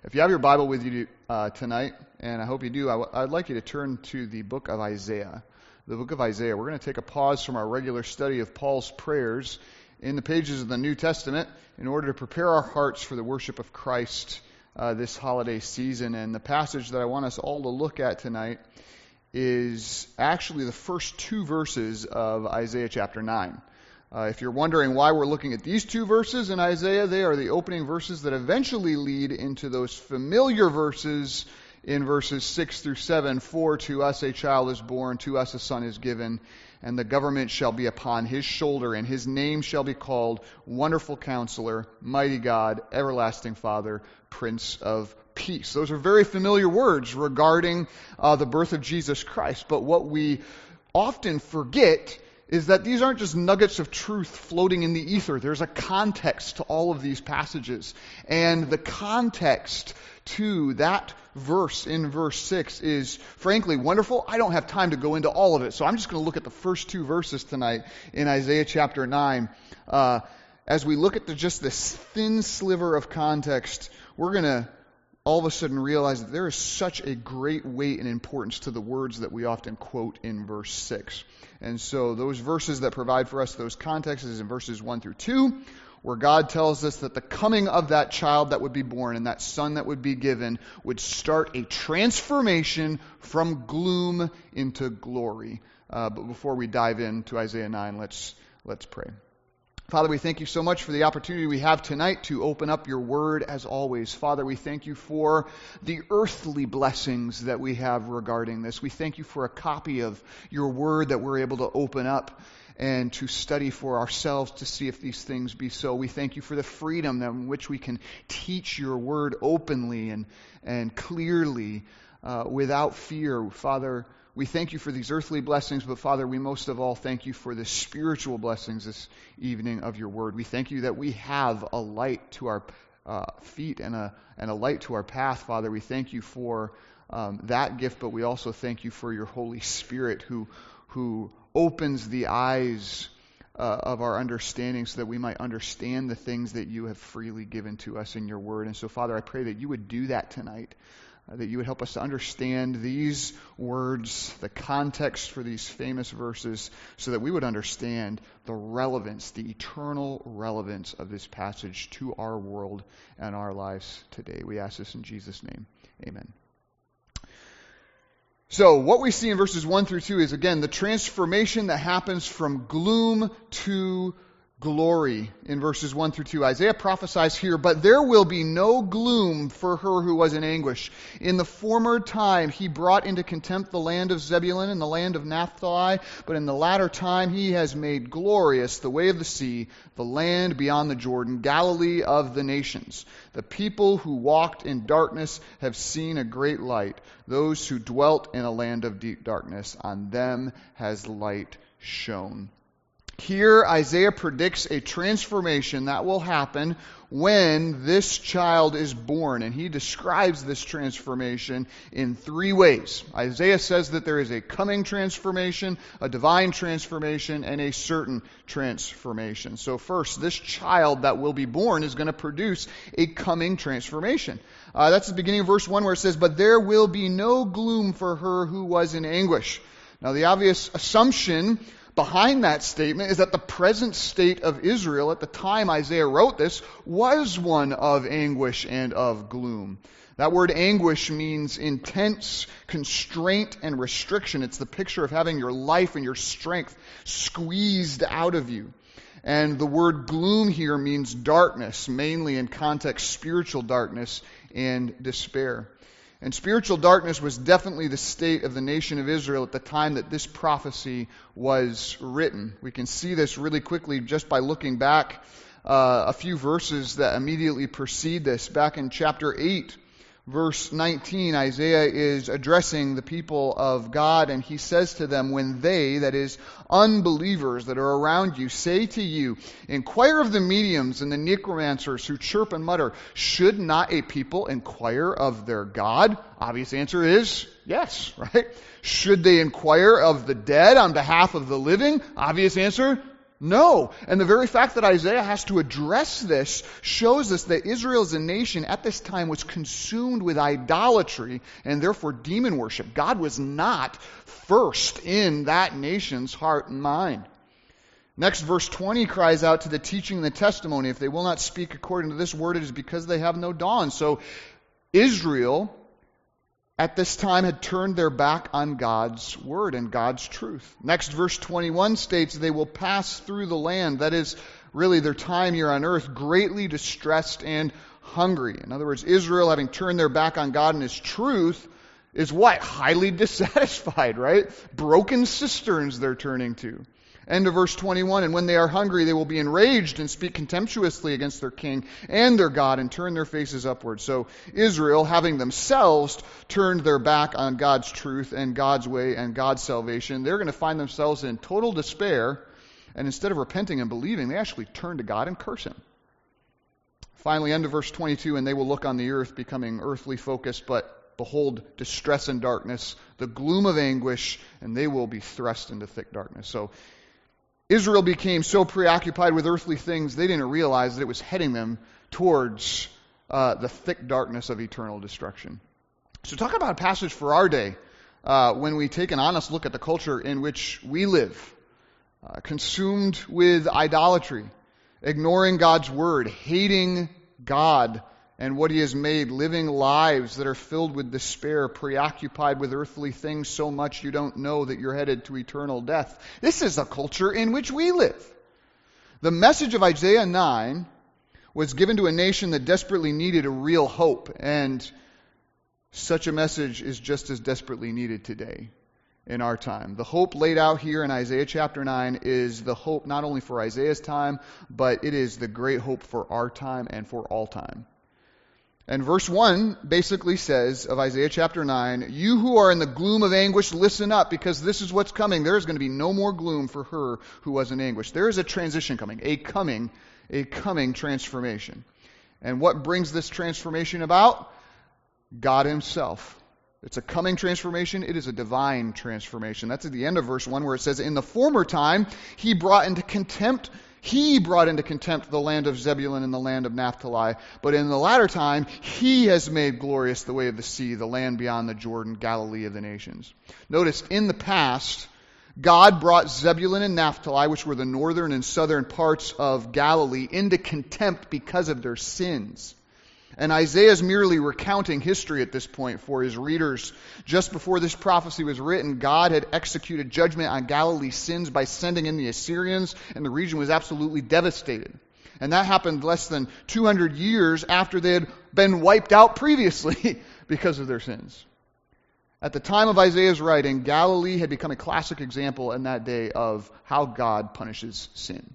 If you have your Bible with you tonight, and I hope you do, I'd like you to turn to the book of Isaiah. The book of Isaiah. We're going to take a pause from our regular study of Paul's prayers in the pages of the New Testament in order to prepare our hearts for the worship of Christ this holiday season. And the passage that I want us all to look at tonight is actually the first two verses of Isaiah chapter 9. If you're wondering why we're looking at these two verses in Isaiah, they are the opening verses that eventually lead into those familiar verses in verses 6 through 7. For to us a child is born, to us a son is given, and the government shall be upon his shoulder, and his name shall be called Wonderful Counselor, Mighty God, Everlasting Father, Prince of Peace. Those are very familiar words regarding the birth of Jesus Christ. But what we often forget is that these aren't just nuggets of truth floating in the ether. There's a context to all of these passages. And the context to that verse in verse 6 is frankly wonderful. I don't have time to go into all of it, so I'm just going to look at the first two verses tonight in Isaiah chapter 9. As we look at just this thin sliver of context, we're going to all of a sudden realize that there is such a great weight and importance to the words that we often quote in verse 6. And so those verses that provide for us those contexts is in verses 1 through 2, where God tells us that the coming of that child that would be born and that son that would be given would start a transformation from gloom into glory. But before we dive into Isaiah 9, let's pray. Father, we thank you so much for the opportunity we have tonight to open up your word as always. Father, we thank you for the earthly blessings that we have regarding this. We thank you for a copy of your word that we're able to open up and to study for ourselves to see if these things be so. We thank you for the freedom in which we can teach your word openly and clearly without fear. Father, we thank you for these earthly blessings, but Father, we most of all thank you for the spiritual blessings this evening of your word. We thank you that we have a light to our feet and a light to our path, Father. We thank you for that gift, but we also thank you for your Holy Spirit who opens the eyes of our understanding so that we might understand the things that you have freely given to us in your word. And so, Father, I pray that you would do that tonight. That you would help us to understand these words, the context for these famous verses, so that we would understand the relevance, the eternal relevance of this passage to our world and our lives today. We ask this in Jesus' name. Amen. So what we see in verses 1 through 2 is, again, the transformation that happens from gloom to glory in verses 1 through 2. Isaiah prophesies here, but there will be no gloom for her who was in anguish. In the former time he brought into contempt the land of Zebulun and the land of Naphtali, but in the latter time he has made glorious the way of the sea, the land beyond the Jordan, Galilee of the nations. The people who walked in darkness have seen a great light. Those who dwelt in a land of deep darkness, on them has light shone. Here, Isaiah predicts a transformation that will happen when this child is born. And he describes this transformation in three ways. Isaiah says that there is a coming transformation, a divine transformation, and a certain transformation. So first, this child that will be born is going to produce a coming transformation. That's the beginning of verse 1 where it says, but there will be no gloom for her who was in anguish. Now, the obvious assumption behind that statement is that the present state of Israel at the time Isaiah wrote this was one of anguish and of gloom. That word anguish means intense constraint and restriction. It's the picture of having your life and your strength squeezed out of you. And the word gloom here means darkness, mainly in context spiritual darkness and despair. And spiritual darkness was definitely the state of the nation of Israel at the time that this prophecy was written. We can see this really quickly just by looking back a few verses that immediately precede this. Back in chapter 8, verse 19, Isaiah is addressing the people of God, and he says to them, when they, that is, unbelievers that are around you, say to you, inquire of the mediums and the necromancers who chirp and mutter, should not a people inquire of their God? Obvious answer is yes, right? Should they inquire of the dead on behalf of the living? Obvious answer, No. And the very fact that Isaiah has to address this shows us that Israel as a nation at this time was consumed with idolatry and therefore demon worship. God was not first in that nation's heart and mind. Next, verse 20 cries out to the teaching and the testimony. If they will not speak according to this word, it is because they have no dawn. So Israel at this time had turned their back on God's word and God's truth. Next, verse 21 states they will pass through the land, that is really their time here on earth, greatly distressed and hungry. In other words, Israel, having turned their back on God and His truth, is what? Highly dissatisfied, right? Broken cisterns they're turning to. End of verse 21, and when they are hungry, they will be enraged and speak contemptuously against their king and their God and turn their faces upward. So Israel, having themselves turned their back on God's truth and God's way and God's salvation, they're going to find themselves in total despair, and instead of repenting and believing, they actually turn to God and curse Him. Finally, end of verse 22, and they will look on the earth, becoming earthly focused, but behold, distress and darkness, the gloom of anguish, and they will be thrust into thick darkness. So Israel became so preoccupied with earthly things, they didn't realize that it was heading them towards the thick darkness of eternal destruction. So talk about a passage for our day when we take an honest look at the culture in which we live. Consumed with idolatry, ignoring God's word, hating God and what He has made, living lives that are filled with despair, preoccupied with earthly things so much you don't know that you're headed to eternal death. This is the culture in which we live. The message of Isaiah 9 was given to a nation that desperately needed a real hope, and such a message is just as desperately needed today in our time. The hope laid out here in Isaiah chapter 9 is the hope not only for Isaiah's time, but it is the great hope for our time and for all time. And verse 1 basically says of Isaiah chapter 9, you who are in the gloom of anguish, listen up, because this is what's coming. There is going to be no more gloom for her who was in anguish. There is a transition coming, a coming transformation. And what brings this transformation about? God Himself. It's a coming transformation. It is a divine transformation. That's at the end of verse 1 where it says, in the former time, He brought into contempt the land of Zebulun and the land of Naphtali. But in the latter time, He has made glorious the way of the sea, the land beyond the Jordan, Galilee of the nations. Notice, in the past, God brought Zebulun and Naphtali, which were the northern and southern parts of Galilee, into contempt because of their sins. And Isaiah is merely recounting history at this point for his readers. Just before this prophecy was written, God had executed judgment on Galilee's sins by sending in the Assyrians, and the region was absolutely devastated. And that happened less than 200 years after they had been wiped out previously because of their sins. At the time of Isaiah's writing, Galilee had become a classic example in that day of how God punishes sin.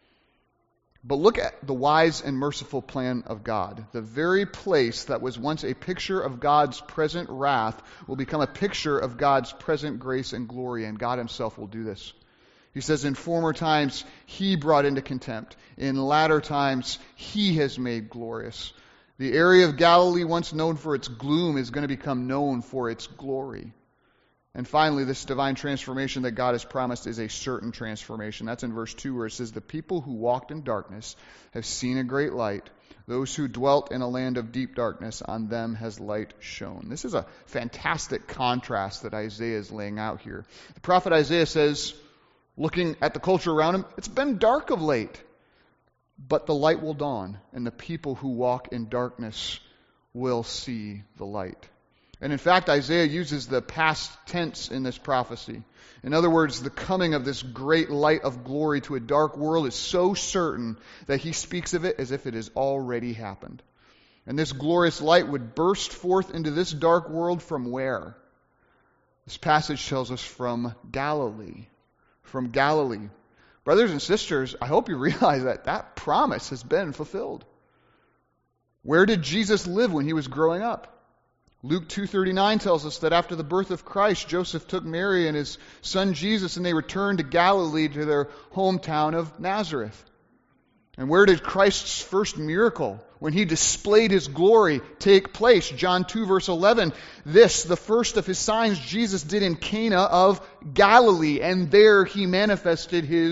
But look at the wise and merciful plan of God. The very place that was once a picture of God's present wrath will become a picture of God's present grace and glory, and God Himself will do this. He says, in former times He brought into contempt. In latter times He has made glorious. The area of Galilee once known for its gloom is going to become known for its glory. And finally, this divine transformation that God has promised is a certain transformation. That's in verse 2 where it says, the people who walked in darkness have seen a great light. Those who dwelt in a land of deep darkness, on them has light shone. This is a fantastic contrast that Isaiah is laying out here. The prophet Isaiah says, looking at the culture around him, it's been dark of late, but the light will dawn, and the people who walk in darkness will see the light. And in fact, Isaiah uses the past tense in this prophecy. In other words, the coming of this great light of glory to a dark world is so certain that he speaks of it as if it has already happened. And this glorious light would burst forth into this dark world from where? This passage tells us from Galilee. From Galilee. Brothers and sisters, I hope you realize that that promise has been fulfilled. Where did Jesus live when He was growing up? Luke 2:39 tells us that after the birth of Christ, Joseph took Mary and his son Jesus, and they returned to Galilee, to their hometown of Nazareth. And where did Christ's first miracle, when He displayed His glory, take place? John 2 verse 11, this, the first of His signs, Jesus did in Cana of Galilee, and there He manifested His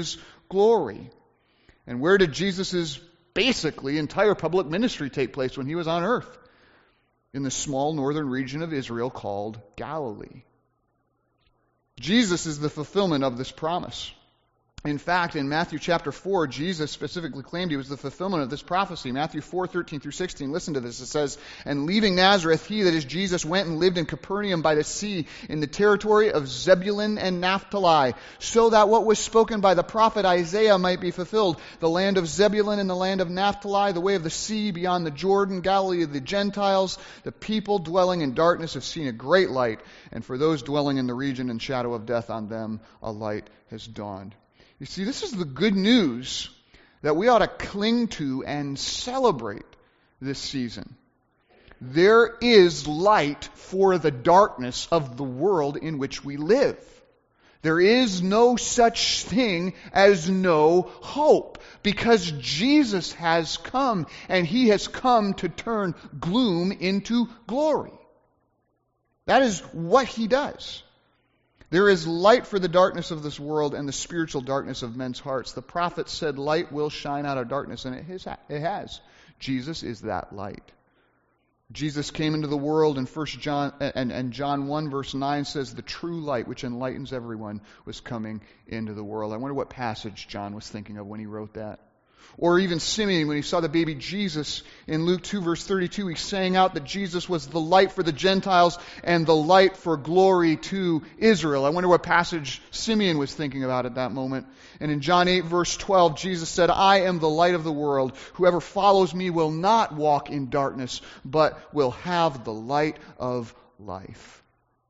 glory. And where did Jesus' basically entire public ministry take place when he was on earth? In the small northern region of Israel called Galilee. Jesus is the fulfillment of this promise. In fact, in Matthew chapter 4, Jesus specifically claimed he was the fulfillment of this prophecy. Matthew 4:13 through 16. Listen to this. It says, "And leaving Nazareth, he, that is Jesus, went and lived in Capernaum by the sea, in the territory of Zebulun and Naphtali, so that what was spoken by the prophet Isaiah might be fulfilled. The land of Zebulun and the land of Naphtali, the way of the sea beyond the Jordan, Galilee of the Gentiles. The people dwelling in darkness have seen a great light, and for those dwelling in the region and shadow of death, on them a light has dawned." You see, this is the good news that we ought to cling to and celebrate this season. There is light for the darkness of the world in which we live. There is no such thing as no hope, because Jesus has come, and he has come to turn gloom into glory. That is what he does. There is light for the darkness of this world and the spiritual darkness of men's hearts. The prophet said light will shine out of darkness, and it has. Jesus is that light. Jesus came into the world in 1 John, and John 1 verse 9 says the true light which enlightens everyone was coming into the world. I wonder what passage John was thinking of when he wrote that. Or even Simeon, when he saw the baby Jesus in Luke 2 verse 32, he sang out that Jesus was the light for the Gentiles and the light for glory to Israel. I wonder what passage Simeon was thinking about at that moment. And in John 8 verse 12, Jesus said, "I am the light of the world. Whoever follows me will not walk in darkness, but will have the light of life."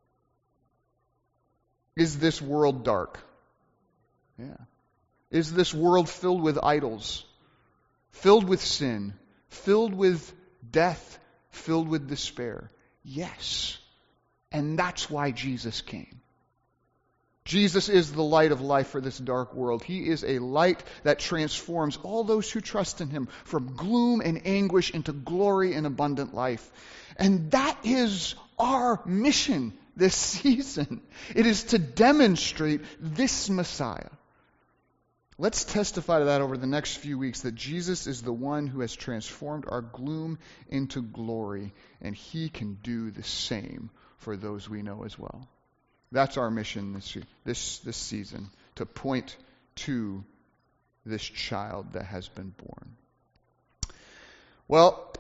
Is this world dark? Yeah. Is this world filled with idols? Filled with sin, filled with death, filled with despair? Yes. And that's why Jesus came. Jesus is the light of life for this dark world. He is a light that transforms all those who trust in him from gloom and anguish into glory and abundant life. And that is our mission this season. It is to demonstrate this Messiah. Let's testify to that over the next few weeks, that Jesus is the one who has transformed our gloom into glory, and he can do the same for those we know as well. That's our mission this season, to point to this child that has been born. Well,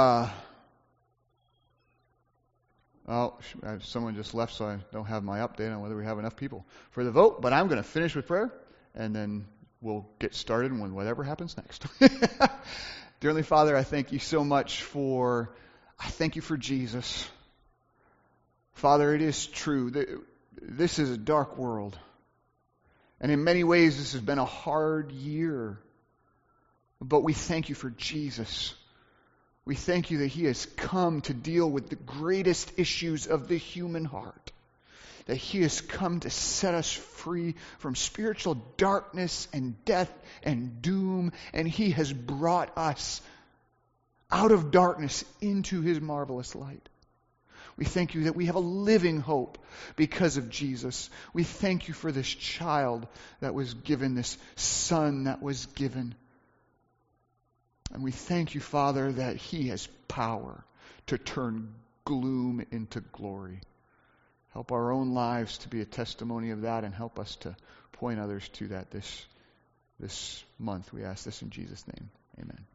someone just left, so I don't have my update on whether we have enough people for the vote, but I'm going to finish with prayer, and then we'll get started with whatever happens next. Dearly Father, I thank you so much I thank you for Jesus. Father, it is true that this is a dark world. And in many ways, this has been a hard year. But we thank you for Jesus. We thank you that he has come to deal with the greatest issues of the human heart. That he has come to set us free from spiritual darkness and death and doom, and he has brought us out of darkness into his marvelous light. We thank you that we have a living hope because of Jesus. We thank you for this child that was given, this son that was given. And we thank you, Father, that he has power to turn gloom into glory. Help our own lives to be a testimony of that, and help us to point others to that this month. We ask this in Jesus' name. Amen.